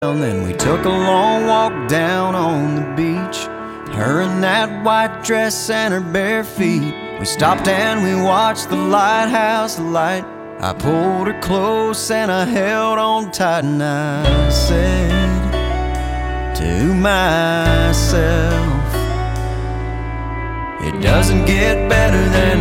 And then we took a long walk down on the beach, her in that white dress and her bare feet. We stopped and we watched the lighthouse light. I pulled her close and I held on tight, and I said to myself, it doesn't get better than